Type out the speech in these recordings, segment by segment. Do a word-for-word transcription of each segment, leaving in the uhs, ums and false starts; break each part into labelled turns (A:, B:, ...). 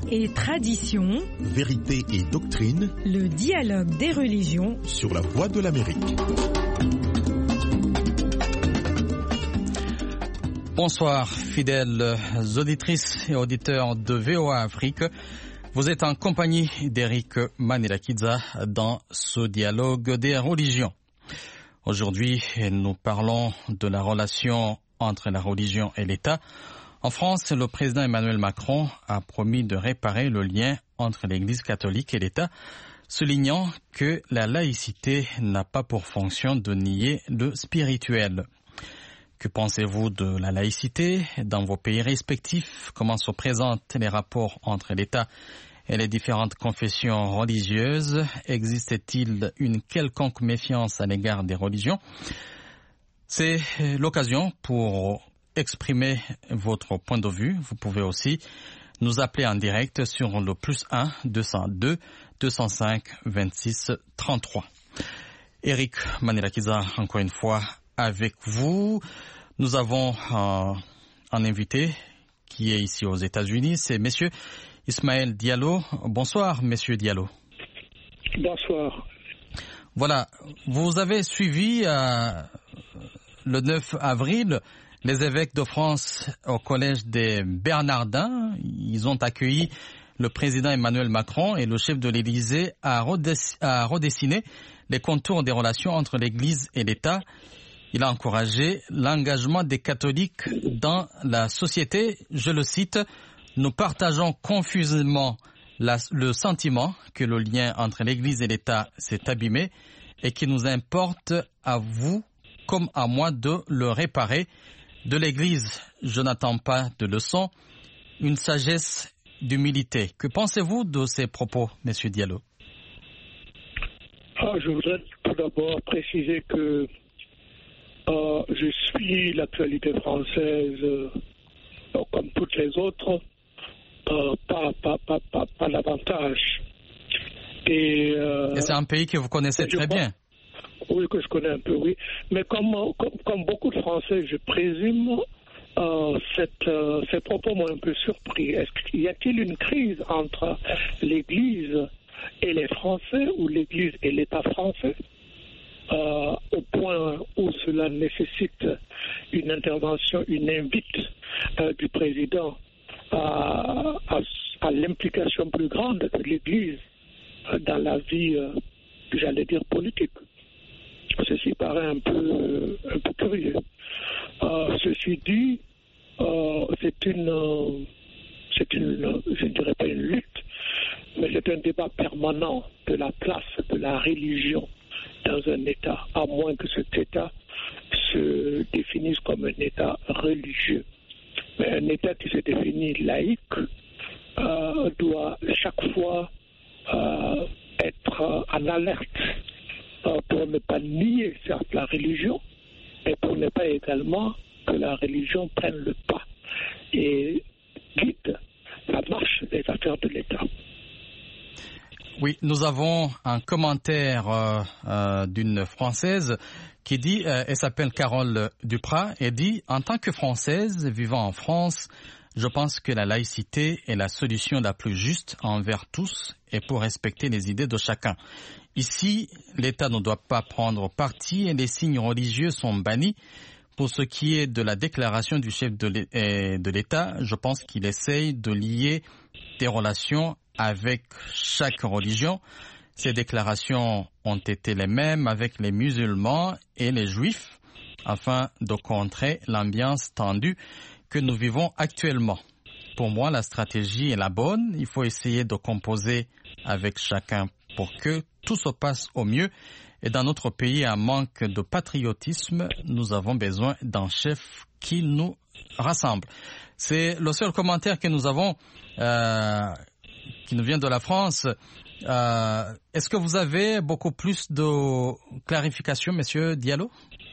A: et tradition,
B: vérité et doctrine,
A: le dialogue des religions
B: sur la Voix de l'Amérique.
C: Bonsoir, fidèles auditrices et auditeurs de V O A Afrique. Vous êtes en compagnie d'Eric Manirakiza dans ce dialogue des religions. Aujourd'hui, nous parlons de la relation entre la religion et l'État. En France, le président Emmanuel Macron a promis de réparer le lien entre l'Église catholique et l'État, soulignant que la laïcité n'a pas pour fonction de nier le spirituel. Que pensez-vous de la laïcité dans vos pays respectifs? Comment se présentent les rapports entre l'État et les différentes confessions religieuses? Existe-t-il une quelconque méfiance à l'égard des religions? C'est l'occasion pour exprimer votre point de vue. Vous pouvez aussi nous appeler en direct sur le plus un deux zéro deux deux zéro cinq vingt-six trente-trois. Eric Manirakiza, encore une fois, avec vous. Nous avons euh, un invité qui est ici aux États-Unis, c'est Monsieur Ismaël Diallo. Bonsoir, Monsieur Diallo.
D: Bonsoir.
C: Voilà, vous avez suivi euh, le neuf avril les évêques de France au collège des Bernardins. Ils ont accueilli le président Emmanuel Macron et le chef de l'Élysée à, redess- à redessiner les contours des relations entre l'Église et l'État. Il a encouragé l'engagement des catholiques dans la société. Je le cite, « Nous partageons confusément la, le sentiment que le lien entre l'Église et l'État s'est abîmé et qu'il nous importe à vous comme à moi de le réparer. De l'Église, je n'attends pas de leçons, une sagesse d'humilité. » Que pensez-vous de ces propos, M. Diallo?
D: Ah, je voudrais tout d'abord préciser que euh, je suis l'actualité française euh, comme toutes les autres, euh, pas, pas, pas, pas, pas davantage. Et, euh,
C: Et c'est un pays que vous connaissez très
D: crois,
C: bien.
D: Oui, que je connais un peu, oui. Mais comme, comme, comme beaucoup de Français, je présume, euh, cette, euh, ces propos m'ont un peu surpris. Est-ce qu'il y a-t-il une crise entre l'Église et les Français ou l'Église et l'État français, euh, au point où cela nécessite une intervention, une invite euh, du président à, à, à l'implication plus grande de l'Église euh, dans la vie, euh, j'allais dire, politique. Ceci paraît un peu, euh, un peu curieux. Euh, ceci dit, euh, c'est une, euh, c'est une, je ne dirais pas une lutte, mais c'est un débat permanent de la place de la religion dans un État, à moins que cet État se définisse comme un État religieux. Mais un État qui se définit laïque euh, doit chaque fois euh, être en alerte euh, pour ne pas nier certes la religion, mais pour ne pas également que la religion prenne le pas et guide la marche des affaires de l'État.
C: Oui, nous avons un commentaire euh, euh, d'une Française qui dit, euh, elle s'appelle Carole Duprat, et dit « En tant que Française vivant en France, je pense que la laïcité est la solution la plus juste envers tous et pour respecter les idées de chacun. Ici, l'État ne doit pas prendre parti et les signes religieux sont bannis. Pour ce qui est de la déclaration du chef de l'État, je pense qu'il essaye de lier des relations avec chaque religion. Ces déclarations ont été les mêmes avec les musulmans et les juifs afin de contrer l'ambiance tendue que nous vivons actuellement. Pour moi, la stratégie est la bonne. Il faut essayer de composer avec chacun pour que tout se passe au mieux. Et dans notre pays, un manque de patriotisme, nous avons besoin d'un chef qui nous rassemble. C'est le seul commentaire que nous avons, euh, qui nous vient de la France. Euh, est-ce que vous avez beaucoup plus de clarifications, Monsieur Diallo?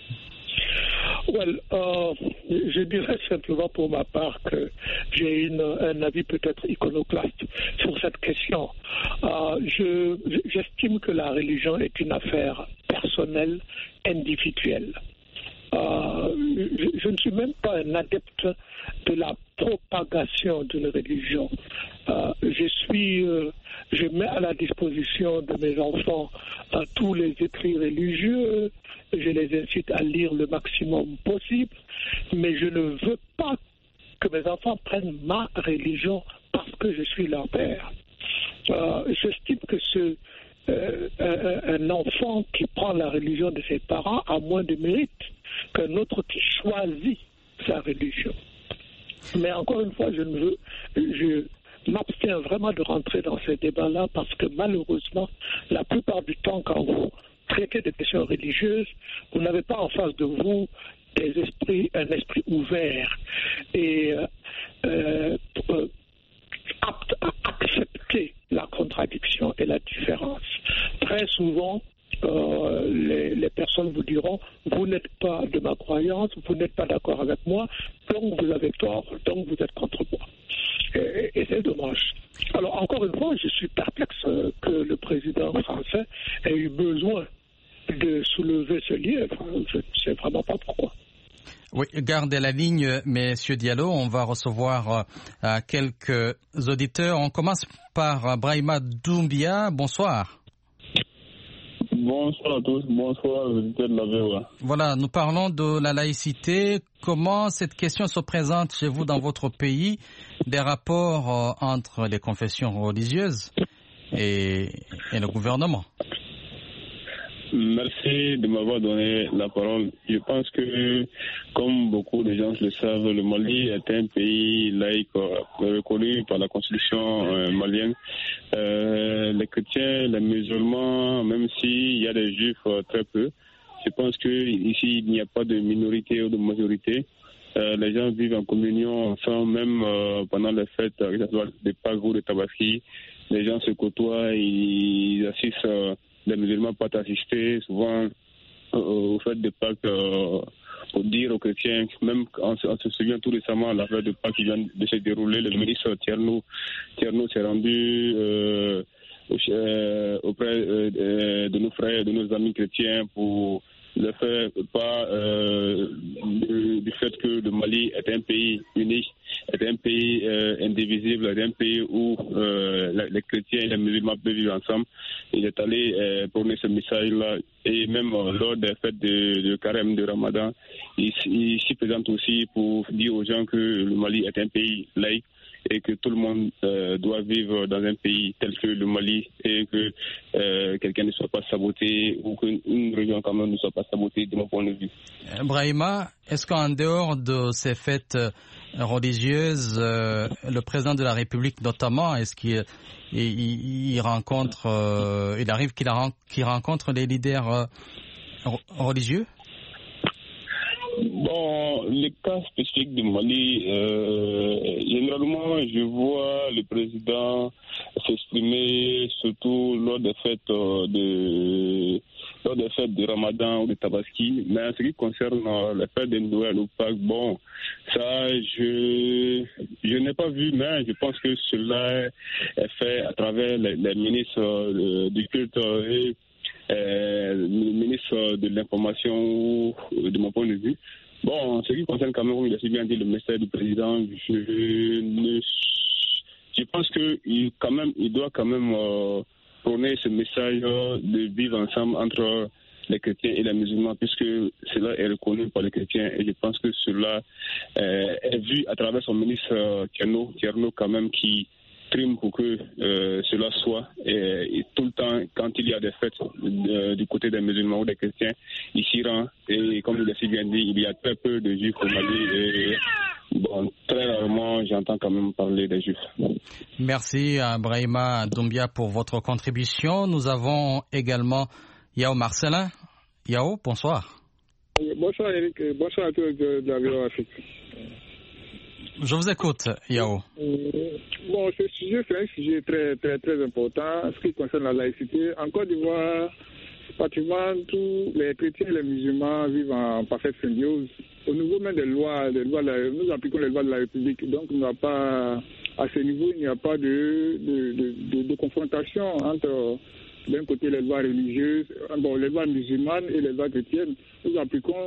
D: Well, euh, je dirais simplement pour ma part que j'ai une, un avis peut-être iconoclaste sur cette question. Euh, je, j'estime que la religion est une affaire personnelle, individuelle. Euh, je, je ne suis même pas un adepte de la propagation d'une religion. Euh, je suis, euh, je mets à la disposition de mes enfants euh, tous les écrits religieux, je les incite à lire le maximum possible, mais je ne veux pas que mes enfants prennent ma religion parce que je suis leur père. Euh, j'estime que ce, euh, un, un enfant qui prend la religion de ses parents a moins de mérite qu'un autre qui choisit sa religion. Mais encore une fois, je ne veux, je m'abstiens vraiment de rentrer dans ces débats-là parce que malheureusement, la plupart du temps, quand vous traitez des questions religieuses, vous n'avez pas en face de vous des esprits, un esprit ouvert et euh, euh, apte à accepter la contradiction et la différence. Très souvent, euh, les, les personnes vous diront « Vous n'êtes pas de ma croyance, vous n'êtes pas d'accord avec moi, donc vous avez tort, donc vous êtes contre moi. » Et, et c'est dommage. Alors, encore une fois, je suis perplexe que le président français ait eu besoin de soulever ce lien. Enfin, je ne sais vraiment pas pourquoi.
C: Oui, gardez la ligne, Monsieur Diallo. On va recevoir euh, quelques auditeurs. On commence par euh, Brahima Doumbia. Bonsoir.
E: Bonsoir à tous. Bonsoir, auditeurs de la V O A.
C: Voilà, nous parlons de la laïcité. Comment cette question se présente chez vous dans votre pays, des rapports euh, entre les confessions religieuses et, et le gouvernement?
E: Merci de m'avoir donné la parole. Je pense que, comme beaucoup de gens le savent, le Mali est un pays laïque reconnu par la constitution euh, malienne. Euh, les chrétiens, les musulmans, même s'il y a des juifs euh, très peu, je pense qu'ici, il n'y a pas de minorité ou de majorité. Euh, les gens vivent en communion ensemble, même euh, pendant les fêtes, que ce soit de Pâques ou de Tabaski. Les gens se côtoient, ils assistent... Euh, les musulmans peuvent assister souvent euh, au fait de Pâques euh, pour dire aux chrétiens, même on, on se souvient tout récemment, la fête de Pâques qui vient de se dérouler, le ministre Tierno, Tierno s'est rendu euh, auprès euh, de nos frères, de nos amis chrétiens pour le fait pas euh, du, du fait que le Mali est un pays unique, est un pays euh, indivisible, est un pays où euh, les chrétiens et les musulmans peuvent vivre ensemble. Il est allé euh, prôner ce message-là et même euh, lors des fêtes de, de carême de Ramadan, il, il s'y présente aussi pour dire aux gens que le Mali est un pays laïque et que tout le monde euh, doit vivre dans un pays tel que le Mali et que euh, quelqu'un ne soit pas saboté ou qu'une région quand même ne soit pas sabotée de mon point de vue.
C: Brahima, est-ce qu'en dehors de ces fêtes religieuses, euh, le président de la République notamment, est-ce qu'il il, il rencontre, euh, il arrive qu'il, qu'il rencontre les leaders euh, religieux?
E: Bon, le cas spécifique du Mali, euh, généralement, je vois le président s'exprimer surtout lors des fêtes de lors des fêtes de Ramadan ou de Tabaski. Mais en ce qui concerne les fêtes de Noël ou Pâques, bon, ça, je je n'ai pas vu, mais je pense que cela est fait à travers les, les ministres du culte et Euh, le ministre de l'information, de mon point de vue. Bon, en ce qui concerne Cameroun, il a si bien dit le message du président, je ne, je pense que il, quand même, il doit quand même euh, prôner ce message de vivre ensemble entre les chrétiens et les musulmans, puisque cela est reconnu par les chrétiens, et je pense que cela euh, est vu à travers son ministre euh, Tierno, Tierno quand même, qui prime pour que euh, cela soit et, et tout le temps quand il y a des fêtes euh, du côté des musulmans ou des chrétiens, il s'y rend et comme il l'a si bien dit, il y a très peu de juifs au Mali et bon, très rarement j'entends quand même parler des juifs.
C: Merci à Brahima Doumbia pour votre contribution. Nous avons également Yao Marcelin. Yao, bonsoir.
F: Bonsoir Eric, bonsoir à tous de, de la V O A.
C: Je vous écoute, Yao.
F: Bon, ce sujet, c'est un sujet très, très, très important. Ce qui concerne la laïcité, en Côte d'Ivoire, pratiquement tous les chrétiens et les musulmans vivent en parfaite symbiose. Au niveau même des lois, des lois nous appliquons les lois de la République. Donc, il n'y a pas, à ce niveau, il n'y a pas de, de, de, de, de confrontation entre, d'un côté, les lois religieuses, bon, les lois musulmanes et les lois chrétiennes. Nous appliquons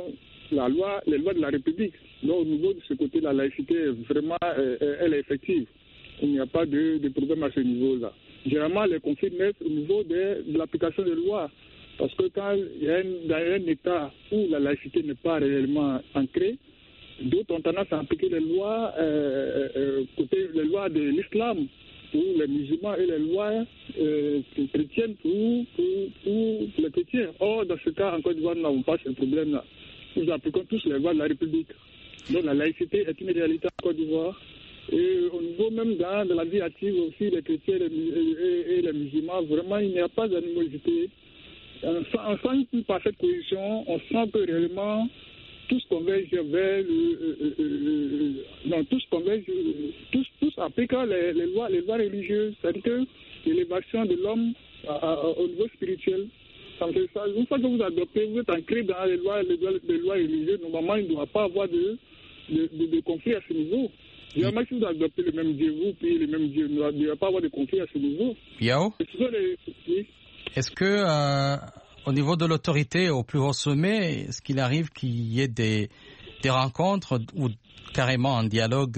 F: la loi, les lois de la République. Donc au niveau de ce côté, la laïcité, vraiment, euh, elle est effective. Il n'y a pas de, de problème à ce niveau-là. Généralement, les conflits naissent au niveau de, de l'application des lois. Parce que quand il y a un, dans un État où la laïcité n'est pas réellement ancrée, d'autres ont tendance à appliquer les lois, euh, euh, côté, les lois de l'islam pour les musulmans et les lois euh, chrétiennes pour, pour, pour les chrétiens. Or, dans ce cas, en Côte d'Ivoire, nous n'avons pas ce problème-là. Nous appliquons tous les lois de la République. Donc la laïcité est une réalité en Côte d'Ivoire. Et au niveau même dans, de la vie active aussi, les chrétiens et les, et, et les musulmans, vraiment, il n'y a pas d'animosité. On sent, on sent une parfaite cohésion, on sent que réellement tous convergent vers le, euh, euh, euh, non, tous convergent, tous, tous appliquent les, les lois, les lois religieuses, c'est-à-dire que l'élévation de l'homme à, à, au niveau spirituel. Une fois que vous adoptez, vous êtes ancré dans les lois, les lois, les lois religieuses, normalement il ne doit pas avoir de, de, de, de conflit à ce niveau. Généralement, si vous adoptez le même Dieu, vous priez le même Dieu, il ne doit pas avoir de conflit à ce niveau.
C: Yao,
F: les... oui.
C: Est-ce que euh, au niveau de l'autorité, au plus haut sommet, est-ce qu'il arrive qu'il y ait des, des rencontres ou carrément un dialogue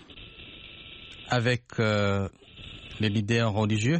C: avec euh, les leaders religieux?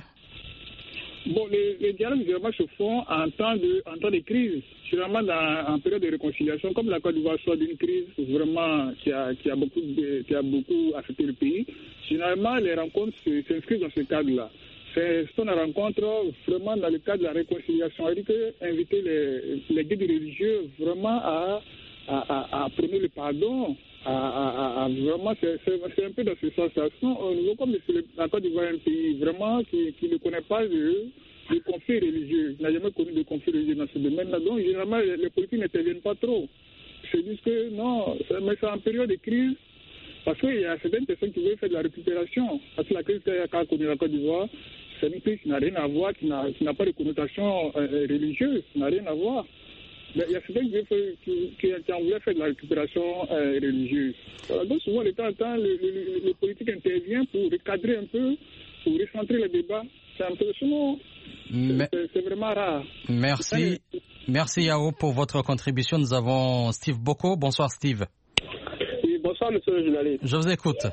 F: Bon, les, les dialogues généralement se font en temps de, en temps de crise, généralement dans, en période de réconciliation, comme la Côte d'Ivoire soit d'une crise vraiment qui a, qui a beaucoup, de, qui a beaucoup affecté le pays. Généralement, les rencontres s'inscrivent dans ce cadre-là. C'est une rencontre vraiment dans le cadre de la réconciliation. C'est-à-dire que inviter les, les guides religieux vraiment à, à, à, à prôner le pardon. À, à, à, vraiment, c'est, c'est, c'est un peu dans ce sens-là. Au niveau comme la Côte d'Ivoire est un pays vraiment qui, qui ne connaît pas de, de conflits religieux, n'a jamais connu de conflits religieux dans ce domaine-là. Donc, généralement, les, les politiques n'interviennent pas trop. Ils se disent que non, mais c'est en période de crise. Parce qu'il y a certaines personnes qui veulent faire de la récupération. Parce que la crise qu'a connue la Côte d'Ivoire, c'est une crise qui n'a rien à voir, qui n'a, qui n'a pas de connotation euh, religieuse, qui n'a rien à voir. Mais il y a certains qui, qui, qui, qui ont voulu faire de la récupération euh, religieuse. Alors, donc souvent, de temps en temps, le, le, le politique intervient pour recadrer un peu, pour recentrer le débat. C'est un peu sinon, c'est, c'est, c'est vraiment rare.
C: Merci. Merci Yao pour votre contribution. Nous avons Steve Boko. Bonsoir Steve.
G: Oui, bonsoir monsieur le journaliste.
C: Je vous écoute.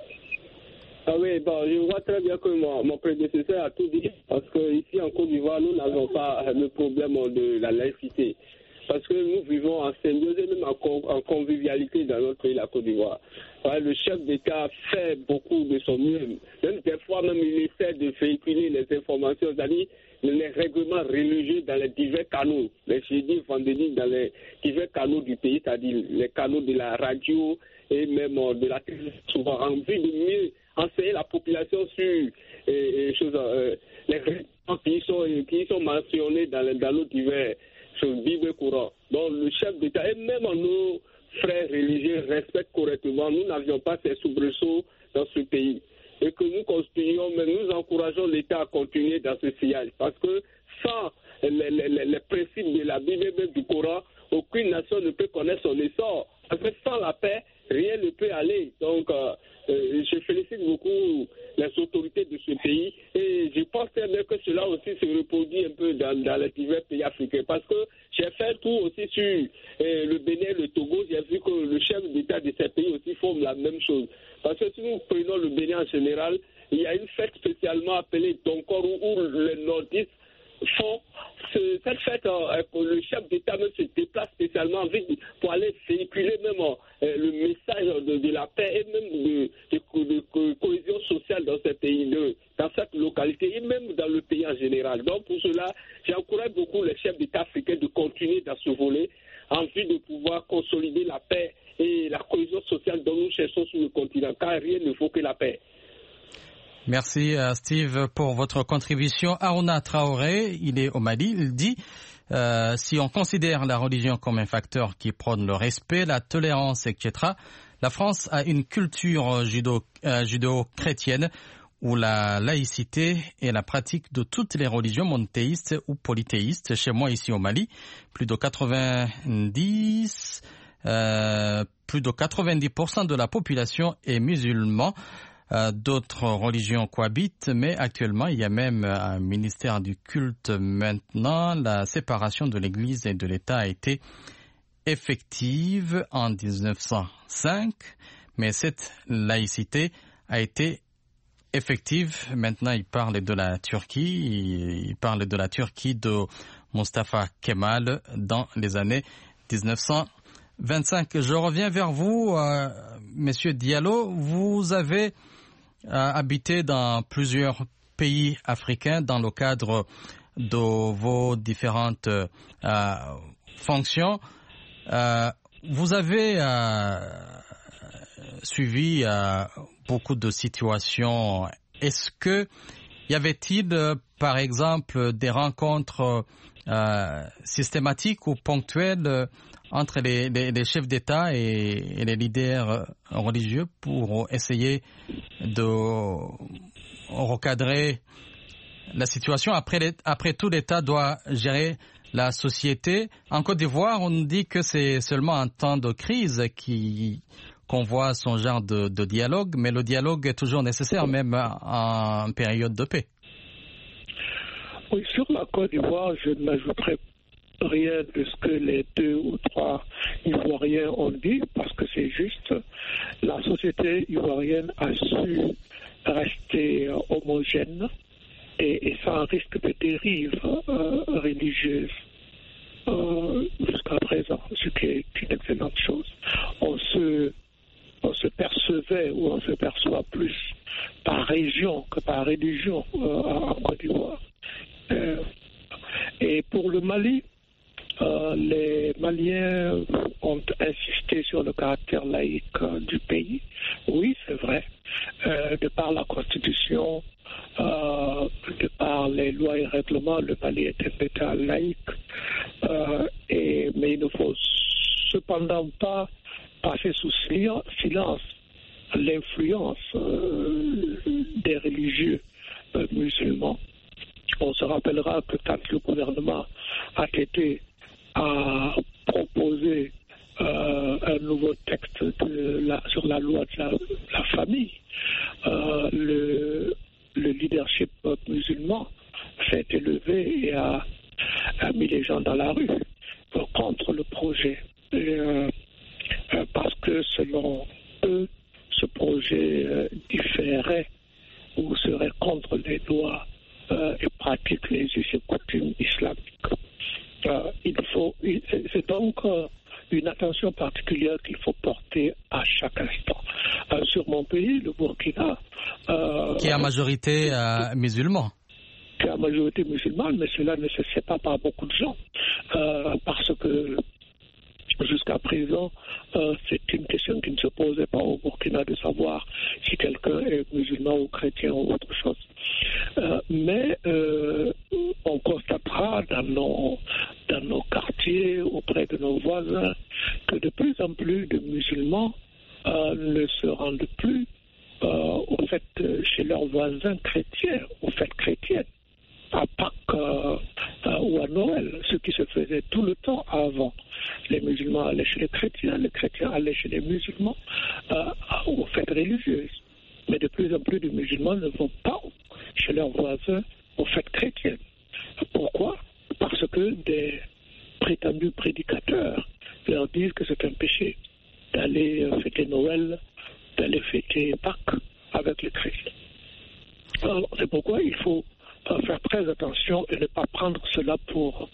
G: Ah oui, bon, je vois très bien que mon, mon prédécesseur a tout dit, parce qu'ici en Côte d'Ivoire, nous n'avons pas le problème de la laïcité. Parce que nous vivons en symbiose et même en, en convivialité dans notre pays, la Côte d'Ivoire. Ouais, le chef d'État fait beaucoup de son mieux. Même des fois, même il essaie de véhiculer les informations, c'est-à-dire les règlements religieux dans les divers canaux. Les jeudis, vendredis, dans les divers canaux du pays, c'est-à-dire les canaux de la radio et même de la télévision, souvent en vue de mieux enseigner la population sur euh, euh, choses, euh, les règlements qui sont, qui sont mentionnés dans, les, dans nos divers choses, Bible courant. Donc le chef d'État et même nos frères religieux respectent correctement. Nous n'avions pas ces soubresauts dans ce pays. Et que nous continuons, mais nous encourageons l'État à continuer dans ce sillage. Parce que sans les, les, les principes de la Bible et du Coran, aucune nation ne peut connaître son essor. Parce que sans la paix, rien ne peut aller. Donc, euh, euh, je félicite beaucoup les autorités de ce pays et je pense très bien que cela aussi se reproduit un peu dans, dans les divers pays africains. Parce que j'ai fait tout aussi sur euh, le Bénin, le Togo, j'ai vu que le chef d'État de ces pays aussi font la même chose. Parce que si nous prenons le Bénin en général, il y a une fête spécialement appelée Donkor où, où les nordistes font ce, cette fête, euh, le chef d'État même se déplace spécialement pour aller véhiculer même euh, le message de, de la paix et même de, de, de, de cohésion sociale dans ces pays, de, dans cette localité et même dans le pays en général. Donc pour cela, j'encourage beaucoup les chefs d'État africains de continuer dans ce volet en vue de pouvoir consolider la paix et la cohésion sociale dont nous cherchons sur le continent, car rien ne vaut que la paix.
C: Merci Steve pour votre contribution. Aruna Traoré, il est au Mali, il dit euh, si on considère la religion comme un facteur qui prône le respect, la tolérance, et cetera, la France a une culture judo, euh, judéo-chrétienne où la laïcité est la pratique de toutes les religions monothéistes ou polythéistes. Chez moi ici au Mali, plus de quatre-vingt-dix, euh, plus de quatre-vingt-dix pour cent de la population est musulmane. Euh, d'autres religions cohabitent, mais actuellement, il y a même un ministère du culte maintenant. La séparation de l'Église et de l'État a été effective en dix-neuf cent cinq, mais cette laïcité a été effective. Maintenant, il parle de la Turquie, il parle de la Turquie de Mustafa Kemal dans les années dix-neuf cent vingt-cinq. Je reviens vers vous, euh, Monsieur Diallo. Vous avez euh, habité dans plusieurs pays africains dans le cadre de vos différentes euh, fonctions. Euh, vous avez euh, suivi euh, beaucoup de situations. Est-ce que y avait-il, euh, par exemple, des rencontres euh, systématiques ou ponctuelles euh, entre les, les, les chefs d'État et, et les leaders religieux pour essayer de recadrer la situation? Après, les, après tout, l'État doit gérer la société. En Côte d'Ivoire, on nous dit que c'est seulement en temps de crise qui, qu'on voit son genre de, de dialogue, mais le dialogue est toujours nécessaire, même en période de paix.
D: Oui, sur la Côte d'Ivoire, je n'ajouterai rien de ce que les deux ou trois Ivoiriens ont dit, parce que c'est juste, la société ivoirienne a su rester homogène et, et sans risque de dérive euh, religieuse euh, jusqu'à présent, ce qui est une excellente chose. On se, on se percevait ou on se perçoit plus par région que par religion euh, en Côte d'Ivoire. Euh, et pour le Mali, Euh, les Maliens ont insisté sur le caractère laïque euh, du pays. Oui, c'est vrai. Euh, de par la Constitution, euh, de par les lois et règlements, le Mali est un État laïque. Euh, et, mais il ne faut cependant pas passer sous silence l'influence euh, des religieux euh, musulmans. On se rappellera que quand le gouvernement a été a proposé euh, un nouveau texte de la, sur la loi de la, la famille, euh, le, le leadership musulman s'est élevé et a, a mis les gens dans la rue contre le projet. Et, euh, parce que selon eux, ce projet euh, différait ou serait contre les lois euh, et pratiques, les us et coutumes islamiques. Euh, il faut, c'est donc euh, une attention particulière qu'il faut porter à chaque instant. Euh, sur mon pays, le Burkina,
C: euh, qui est à majorité euh, musulman.
D: Qui est à majorité musulmane, mais cela ne se sait pas par beaucoup de gens, euh, parce que jusqu'à présent, euh, c'est une question qui ne se posait pas au Burkina de savoir si quelqu'un est musulman ou chrétien ou autre chose. Euh, mais euh, on constatera dans nos, dans nos quartiers, auprès de nos voisins, que de plus en plus de musulmans euh, ne se rendent plus euh, au fait chez leurs voisins chrétiens, aux fêtes chrétiennes, à Pâques euh, euh, ou à Noël, ce qui se faisait tout le temps avant. Les musulmans allaient chez les chrétiens, les chrétiens allaient chez les musulmans euh, aux fêtes religieuses. Mais de plus en plus de musulmans ne vont pas chez leurs voisins aux fêtes chrétiennes. Pourquoi? Parce que des prétendus prédicateurs leur disent que c'est un péché d'aller fêter Noël, d'aller fêter Pâques avec les chrétiens. Alors, c'est pourquoi il faut faire très attention et ne pas prendre cela pour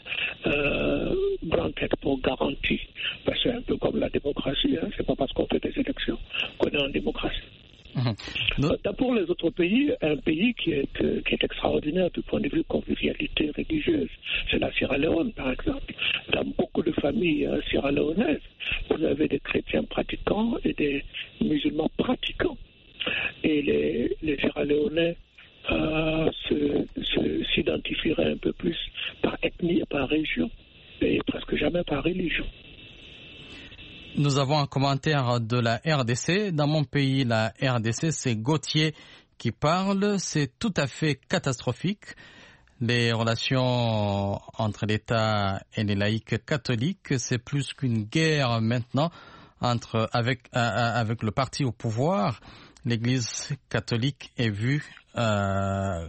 D: euh, grande tête, pour garantie. Ben, c'est un peu comme la démocratie, hein. C'est pas parce qu'on fait des élections qu'on est en démocratie. Mmh. Euh, pour les autres pays, un pays qui est, euh, qui est extraordinaire du point de vue convivialité religieuse, c'est la Sierra Leone par exemple. Dans beaucoup de familles euh, sierra-léonaises, vous avez des chrétiens pratiquants et des musulmans pratiquants. Et les, les Sierra-Léonais Euh, se, se, s'identifierait un peu plus par ethnie et par région, et presque jamais par religion.
C: Nous avons un commentaire de la R D C. Dans mon pays, la R D C, c'est Gauthier qui parle. C'est tout à fait catastrophique. Les relations entre l'État et les laïcs catholiques, c'est plus qu'une guerre maintenant entre, avec, euh, avec le parti au pouvoir. L'Église catholique est vue euh,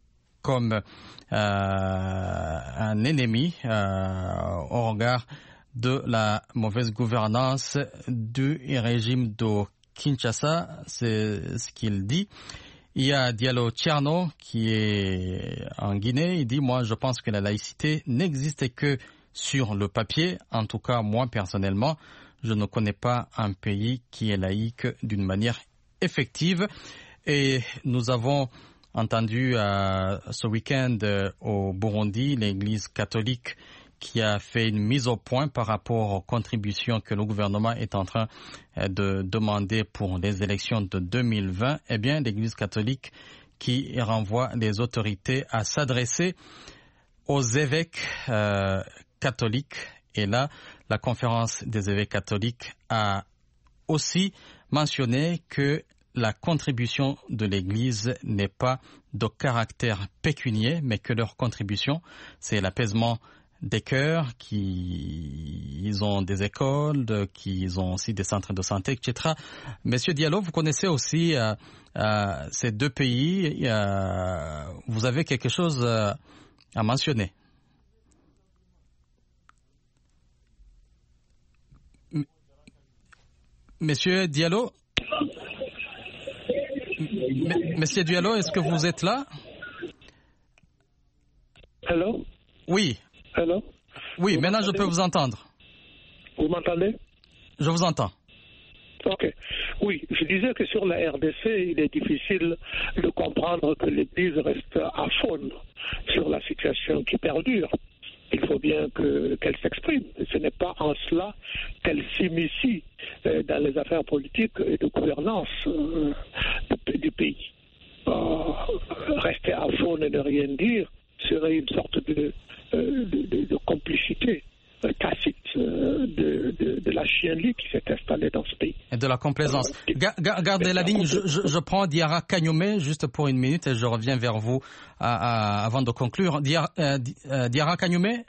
C: comme euh, un ennemi euh, au regard de la mauvaise gouvernance du régime de Kinshasa, c'est ce qu'il dit. Il y a Diallo Tierno qui est en Guinée. Il dit, moi, je pense que la laïcité n'existe que sur le papier. En tout cas, moi, personnellement, je ne connais pas un pays qui est laïque d'une manière effective. Et nous avons entendu euh, ce week-end euh, au Burundi, l'Église catholique qui a fait une mise au point par rapport aux contributions que le gouvernement est en train euh, de demander pour les élections de deux mille vingt. Eh bien, l'Église catholique qui renvoie les autorités à s'adresser aux évêques euh, catholiques. Et là, la conférence des évêques catholiques a aussi mentionné que la contribution de l'Église n'est pas de caractère pécunier, mais que leur contribution, c'est l'apaisement des cœurs, qu'ils ont des écoles, qu'ils ont aussi des centres de santé, et cetera. Monsieur Diallo, vous connaissez aussi euh, euh, ces deux pays. Euh, vous avez quelque chose euh, à mentionner? M- Monsieur Diallo? M- Monsieur Diallo, est-ce que vous êtes là?
D: Allô?
C: Oui.
D: Allô?
C: Oui,
D: vous
C: maintenant je peux vous entendre.
D: Vous m'entendez?
C: Je vous entends.
D: Ok. Oui, je disais que sur la R D C, il est difficile de comprendre que l'Église reste à faune sur la situation qui perdure. Il faut bien que, qu'elle s'exprime. Ce n'est pas en cela qu'elle s'immisce euh, dans les affaires politiques et de gouvernance euh, du, du pays. Euh, rester à faune et ne rien dire serait une sorte de, euh, de, de, de complicité euh, tacite euh, de, de, de la chienlit qui s'est installée dans ce pays.
C: Et de la complaisance. Ga- ga- gardez la ligne, je, je, je prends Diarra Kagnoumé juste pour une minute et je reviens vers vous à, à, avant de conclure. Diarra, euh, Diarra Kagnoumé?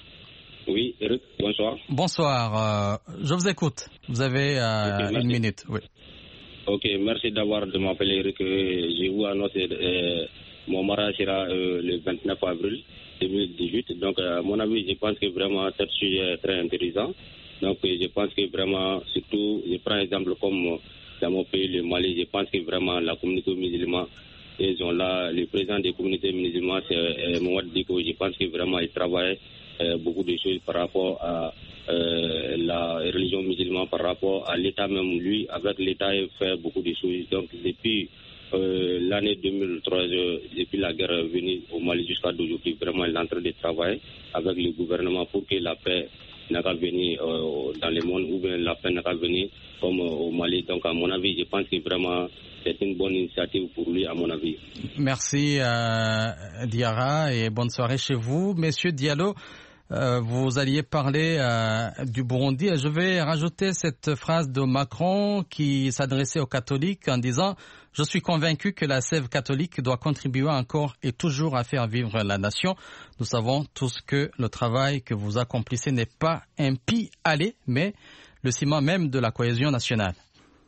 H: Oui, Eric, bonsoir.
C: Bonsoir, euh, je vous écoute. Vous avez euh,
H: okay,
C: une minute. Oui.
H: Ok, merci d'avoir de m'appeler Eric. Je vous annonce euh, mon mariage sera euh, le vingt-neuf avril deux mille dix-huit. Donc, à mon avis, je pense que vraiment ce sujet est très intéressant. Donc, je pense que vraiment, surtout, je prends exemple comme dans mon pays, le Mali, je pense que vraiment la communauté musulmane, ils ont là, le président des communautés musulmanes, c'est euh, Mouad Diko. Je pense que vraiment, il travaille euh, beaucoup de choses par rapport à euh, la religion musulmane, par rapport à l'État même. Lui, avec l'État, il fait beaucoup de choses. Donc, depuis Euh, l'année deux mille trois, euh, depuis la guerre venue au Mali jusqu'à aujourd'hui, vraiment il est en train de travailler avec le gouvernement pour que la paix n'a qu'à venir euh, dans le monde, ou bien la paix n'a qu'à venir comme euh, au Mali. Donc à mon avis, je pense que vraiment c'est une bonne initiative pour lui, à mon avis.
C: Merci euh, Diarra et bonne soirée chez vous. Monsieur Diallo, Euh, vous alliez parler euh, du Burundi et je vais rajouter cette phrase de Macron qui s'adressait aux catholiques en disant « Je suis convaincu que la sève catholique doit contribuer encore et toujours à faire vivre la nation. Nous savons tous que le travail que vous accomplissez n'est pas un pis-aller, mais le ciment même de la cohésion nationale. »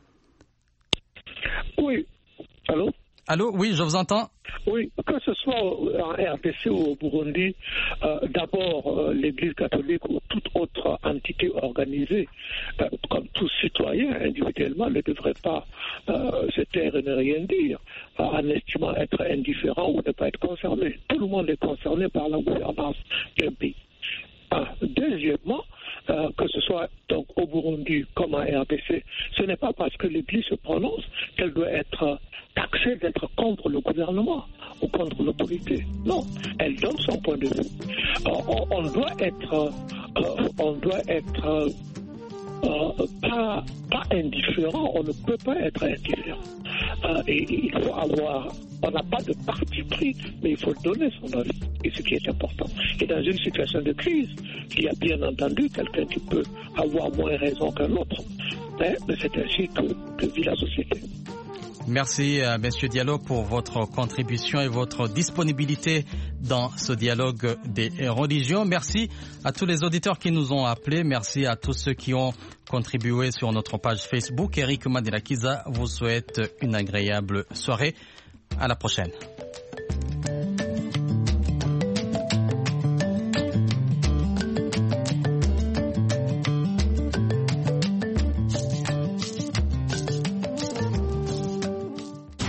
D: Oui. Allô?
C: Allô, oui, je vous entends.
D: Oui, que ce soit en R D C ou au Burundi, euh, d'abord euh, l'Église catholique ou toute autre entité organisée, euh, comme tout citoyen individuellement, ne devrait pas euh, se taire et ne rien dire, euh, en estimant être indifférent ou ne pas être concerné. Tout le monde est concerné par la gouvernance d'un pays. Ah, deuxièmement, euh, que ce soit donc au Burundi comme en R D C, ce n'est pas parce que l'Église se prononce qu'elle doit être taxée d'être contre le gouvernement ou contre l'autorité. Non, elle donne son point de vue. Euh, on, on doit être, euh, on doit être euh, pas, pas indifférent. On ne peut pas être indifférent. Euh, et, et il faut avoir, on n'a pas de parti pris, mais il faut donner son avis. Et ce qui est important. Et dans une situation de crise, il y a bien entendu quelqu'un qui peut avoir moins raison qu'un autre. Mais, mais c'est ainsi que, que vit la société.
C: Merci, euh, Monsieur Diallo, pour votre contribution et votre disponibilité dans ce dialogue des religions. Merci à tous les auditeurs qui nous ont appelés. Merci à tous ceux qui ont contribué sur notre page Facebook. Eric Mandela Kiza vous souhaite une agréable soirée. À la prochaine.